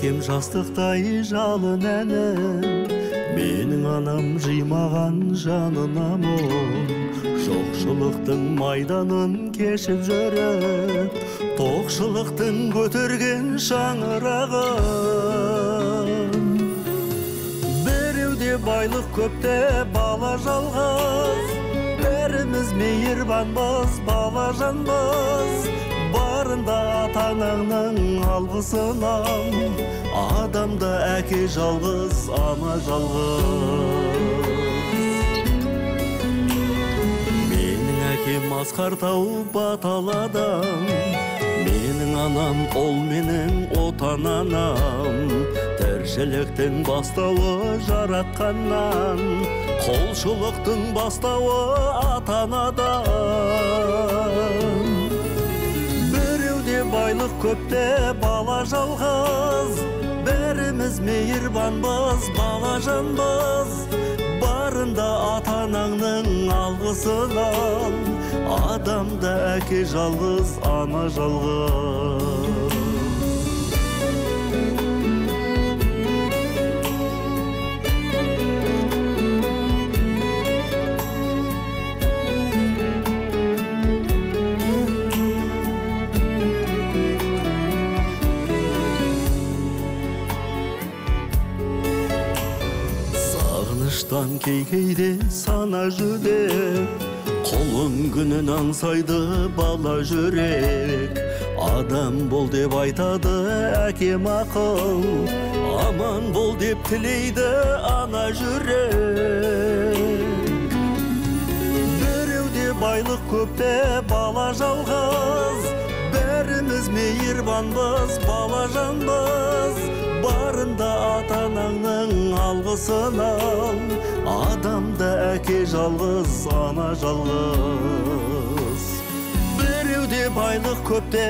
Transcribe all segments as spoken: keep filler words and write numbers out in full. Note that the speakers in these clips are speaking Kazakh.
әкем жастықтай жалын әнім, менің анам жимаған жанына мұң. Жоқшылықтың майданын кешіп жүріп, тоқшылықтың көтерген шаңырағын. Біреуде байлық көпте бала жалғыз, бәріміз мейірбанбыз, бала жанбыз. Барында ата-анаңның алғысынан, адамда әке жалғыз, ана жалғыз. Менің әкем Асқар Тау батал адам, менің анам ол менің отан анам. Тіршіліктің бастауы жаратқаннан, қолшылықтың бастауы ата-анадан. Біреуде байлық көпте бала жалғыз, бәріміз мейірбанбыз, бала жанбыз. Барында ата-анаңның алғысынан, адамда әке жалғыз, ана жалғыз. Сағыныштан кей-кейде сана жүдеп, қолын күнін аңсайды бала жүрек. Адам бол деп айтады әкем ақыл, аман бол деп тілейді ана жүрек. Біреуде байлық көпте бала жалғыз, бәріміз мейірбанбыз, бала жанбыз. Барында ата-анаңның алғысынан, адамда әке жалғыз, ана жалғыз. Біреуде байлық көпте,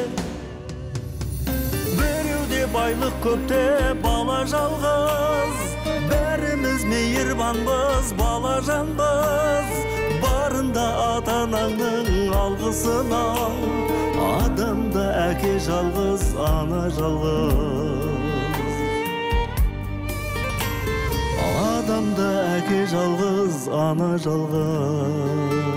біреуде байлық көпте бала жалғыз, бәріміз мейірбанбыз, бала жанбыз. Барында ата-анаңның алғысынан, адамда әке жалғыз, ана жалғыз. Адамда әке жалғыз, ана жалғыз.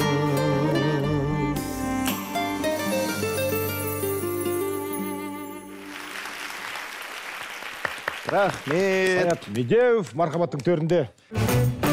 Рахмет. Саят Медеуов мархабаттың төрінде.